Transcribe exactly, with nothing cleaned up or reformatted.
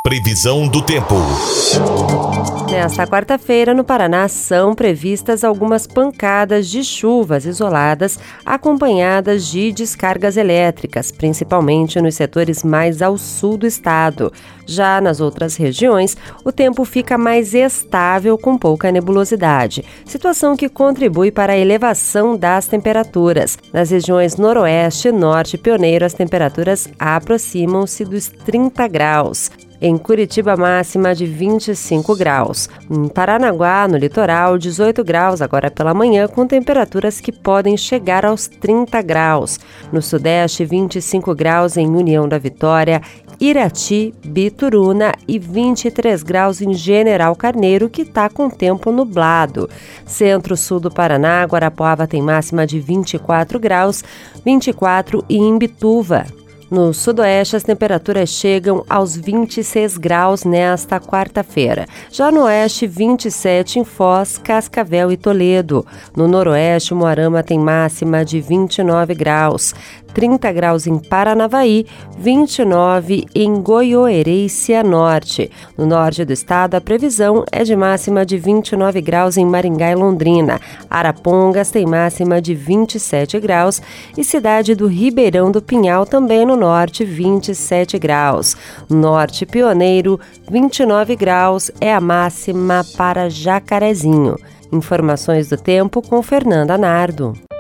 Previsão do tempo. Nesta quarta-feira, no Paraná, são previstas algumas pancadas de chuvas isoladas, acompanhadas de descargas elétricas, principalmente nos setores mais ao sul do estado. Já nas outras regiões, o tempo fica mais estável, com pouca nebulosidade, situação que contribui para a elevação das temperaturas. Nas regiões noroeste, norte e pioneiro, as temperaturas aproximam-se dos trinta graus. Em Curitiba, máxima de vinte e cinco graus. Em Paranaguá, no litoral, dezoito graus agora pela manhã, com temperaturas que podem chegar aos trinta graus. No sudeste, vinte e cinco graus em União da Vitória, Irati, Bituruna e vinte e três graus em General Carneiro, que está com tempo nublado. Centro-sul do Paraná, Guarapuava tem máxima de vinte e quatro graus, vinte e quatro em Imbituva. No sudoeste, as temperaturas chegam aos vinte e seis graus nesta quarta-feira. Já no oeste, vinte e sete em Foz, Cascavel e Toledo. No noroeste, Moarama tem máxima de vinte e nove graus. trinta graus em Paranavaí, vinte e nove em Goiôerê e Cianorte. No norte do estado, a previsão é de máxima de vinte e nove graus em Maringá e Londrina. Arapongas tem máxima de vinte e sete graus e cidade do Ribeirão do Pinhal também no norte, vinte e sete graus. Norte Pioneiro, vinte e nove graus é a máxima para Jacarezinho. Informações do tempo com Fernanda Nardo.